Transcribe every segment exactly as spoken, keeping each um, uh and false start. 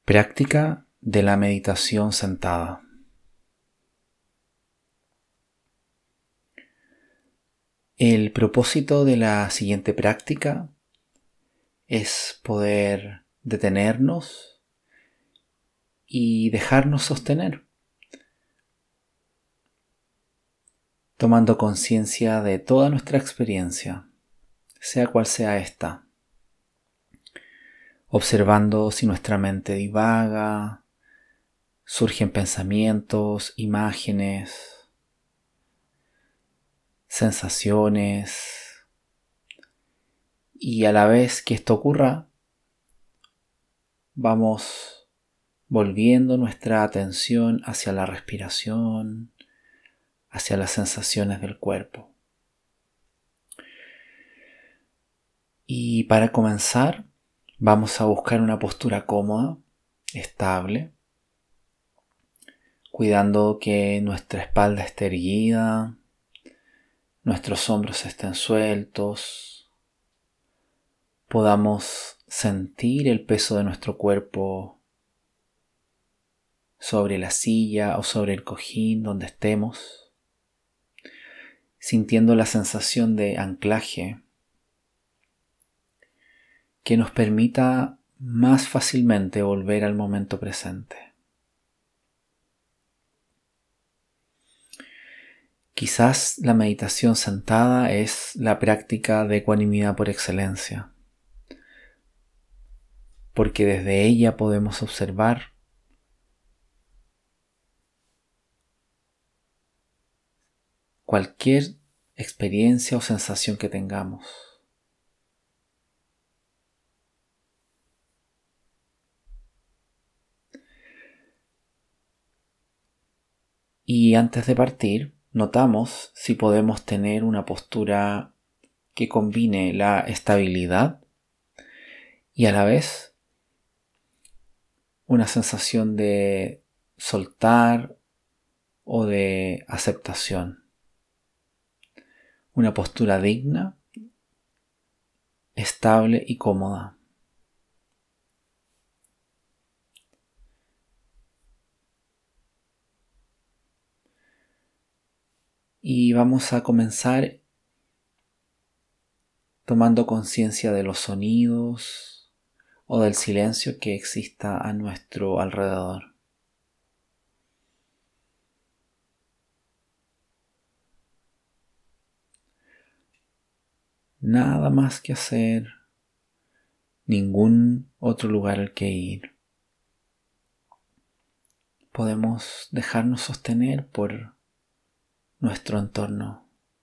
Práctica de la meditación sentada. El propósito de la siguiente práctica es poder detenernos y dejarnos sostener, tomando conciencia de toda nuestra experiencia, sea cual sea esta. Observando si nuestra mente divaga, surgen pensamientos, imágenes, sensaciones, y a la vez que esto ocurra, vamos volviendo nuestra atención hacia la respiración, hacia las sensaciones del cuerpo. Y para comenzar, vamos a buscar una postura cómoda, estable, cuidando que nuestra espalda esté erguida, nuestros hombros estén sueltos, podamos sentir el peso de nuestro cuerpo sobre la silla o sobre el cojín donde estemos, sintiendo la sensación de anclaje que nos permita más fácilmente volver al momento presente. Quizás la meditación sentada es la práctica de ecuanimidad por excelencia, porque desde ella podemos observar cualquier experiencia o sensación que tengamos. Y antes de partir, notamos si podemos tener una postura que combine la estabilidad y a la vez una sensación de soltar o de aceptación. Una postura digna, estable y cómoda. Y vamos a comenzar tomando conciencia de los sonidos o del silencio que exista a nuestro alrededor. Nada más que hacer, ningún otro lugar al que ir. Podemos dejarnos sostener por nuestro entorno.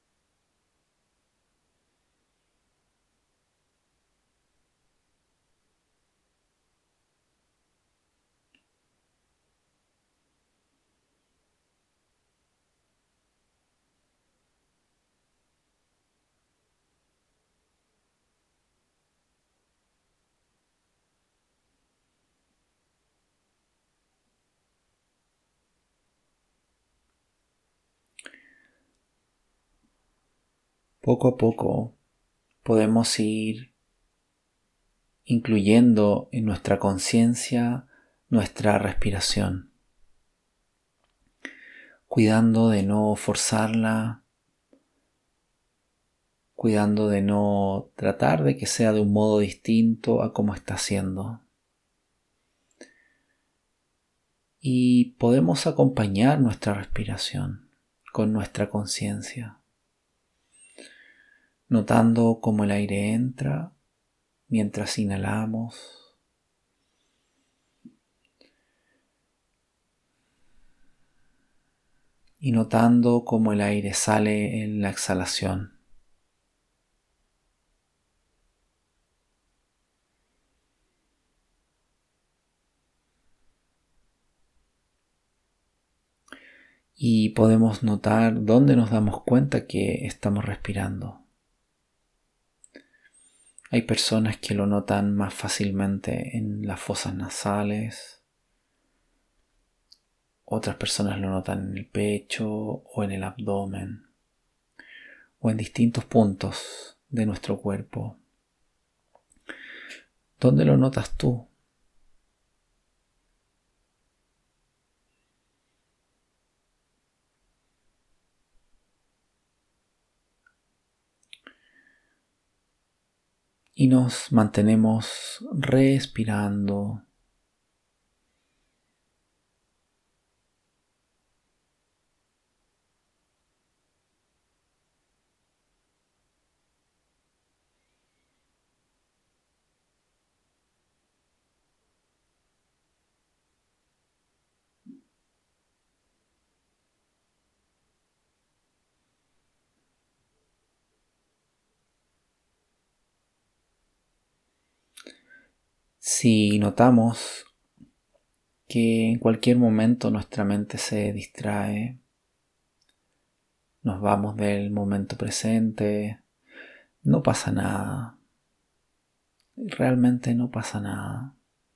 Poco a poco podemos ir incluyendo en nuestra conciencia nuestra respiración, cuidando de no forzarla, cuidando de no tratar de que sea de un modo distinto a como está siendo. Y podemos acompañar nuestra respiración con nuestra conciencia, notando cómo el aire entra mientras inhalamos y notando cómo el aire sale en la exhalación. Y podemos notar dónde nos damos cuenta que estamos respirando. Hay personas que lo notan más fácilmente en las fosas nasales. Otras personas lo notan en el pecho o en el abdomen o en distintos puntos de nuestro cuerpo. ¿Dónde lo notas tú? y nos mantenemos respirando. Si notamos que en cualquier momento nuestra mente se distrae, nos vamos del momento presente, no pasa nada. Realmente no pasa nada.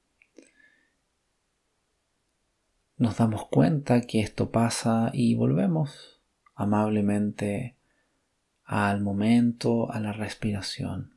Nos damos cuenta que esto pasa y volvemos amablemente al momento, a la respiración.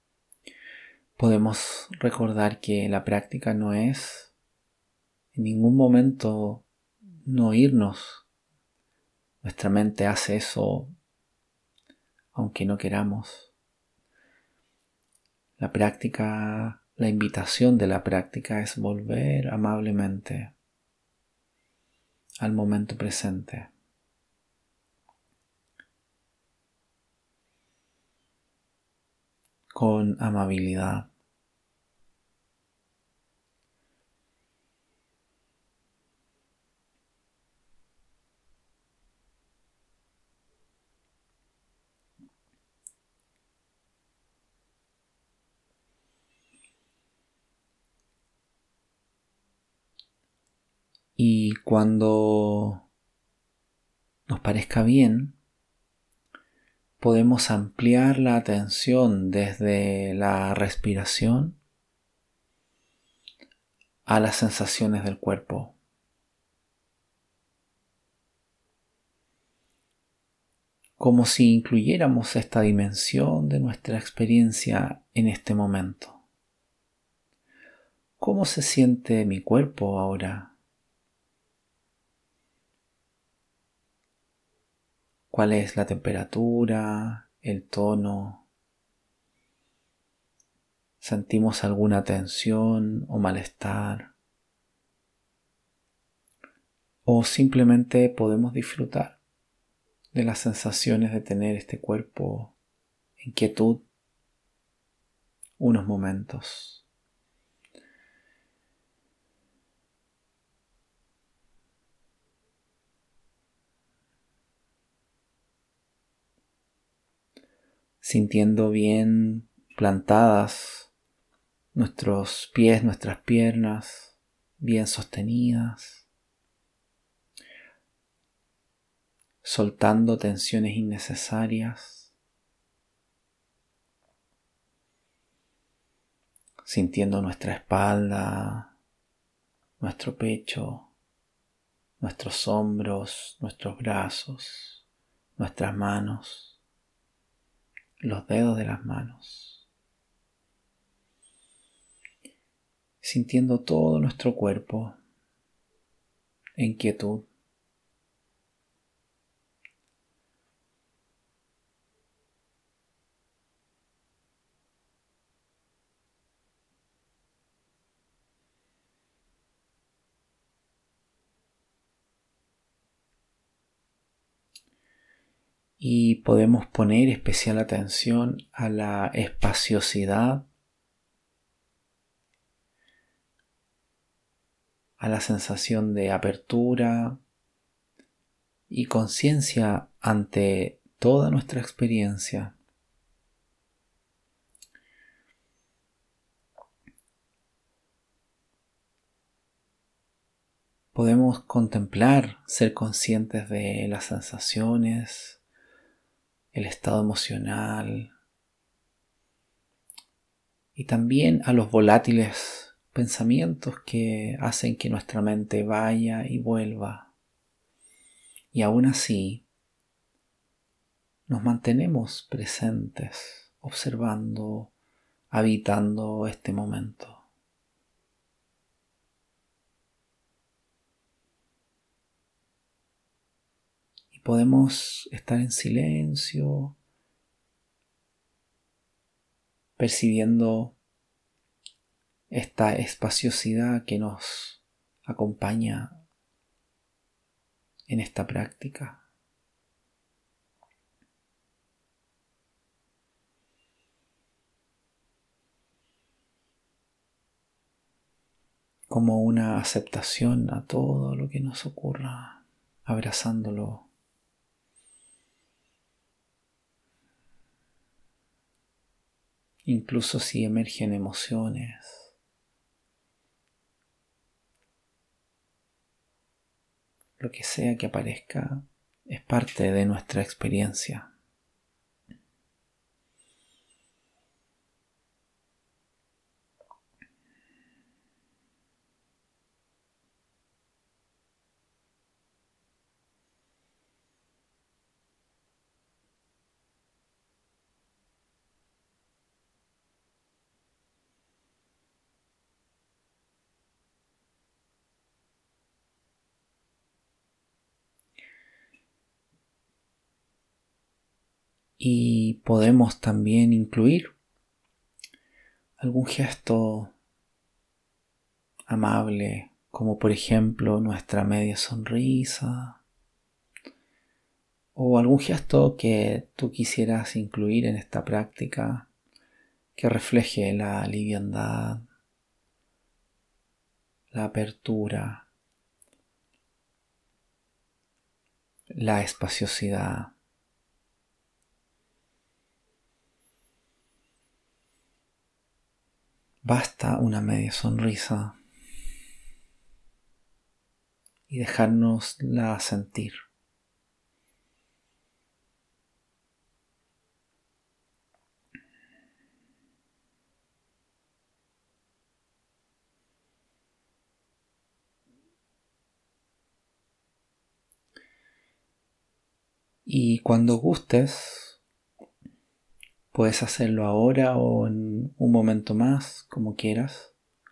Podemos recordar que la práctica no es en ningún momento no irnos. Nuestra mente hace eso aunque no queramos. La práctica, la invitación de la práctica es volver amablemente al momento presente. Con amabilidad. Y cuando nos parezca bien, podemos ampliar la atención desde la respiración a las sensaciones del cuerpo. Como si incluyéramos esta dimensión de nuestra experiencia en este momento. ¿Cómo se siente mi cuerpo ahora? ¿Cuál es la temperatura, el tono? ¿Sentimos alguna tensión o malestar? ¿O simplemente podemos disfrutar de las sensaciones de tener este cuerpo en quietud unos momentos? Sintiendo bien plantadas nuestros pies, nuestras piernas, bien sostenidas, soltando tensiones innecesarias, sintiendo nuestra espalda, nuestro pecho, nuestros hombros, nuestros brazos, nuestras manos, los dedos de las manos, sintiendo todo nuestro cuerpo en quietud. Y podemos poner especial atención a la espaciosidad, a la sensación de apertura y conciencia ante toda nuestra experiencia. Podemos contemplar, ser conscientes de las sensaciones, el estado emocional y también a los volátiles pensamientos que hacen que nuestra mente vaya y vuelva. Y aún así, nos mantenemos presentes, observando, habitando este momento. Y podemos estar en silencio, percibiendo esta espaciosidad que nos acompaña en esta práctica. Como una aceptación a todo lo que nos ocurra, abrazándolo. Incluso si emergen emociones. Lo que sea que aparezca es parte de nuestra experiencia. Y podemos también incluir algún gesto amable, como por ejemplo nuestra media sonrisa, o algún gesto que tú quisieras incluir en esta práctica que refleje la liviandad, la apertura, la espaciosidad. Basta una media sonrisa y dejárnosla sentir. Y cuando gustes, puedes hacerlo ahora o en un momento más, como quieras.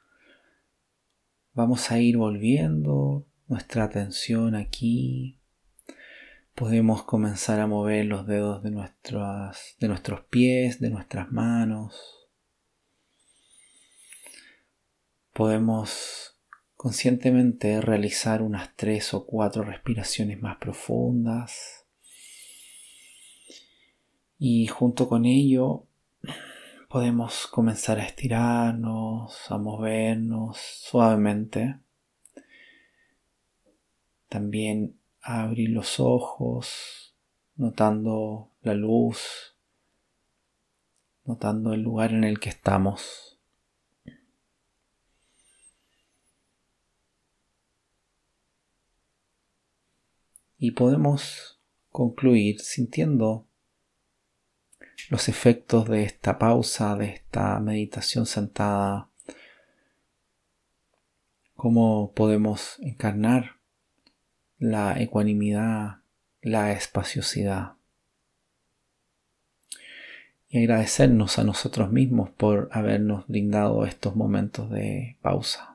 Vamos a ir volviendo nuestra atención aquí. Podemos comenzar a mover los dedos de, nuestras, de nuestros pies, de nuestras manos. Podemos conscientemente realizar unas tres o cuatro respiraciones más profundas. Y junto con ello podemos comenzar a estirarnos, a movernos suavemente. También a abrir los ojos, notando la luz, notando el lugar en el que estamos. Y podemos concluir sintiendo los efectos de esta pausa, de esta meditación sentada, cómo podemos encarnar la ecuanimidad, la espaciosidad y agradecernos a nosotros mismos por habernos brindado estos momentos de pausa.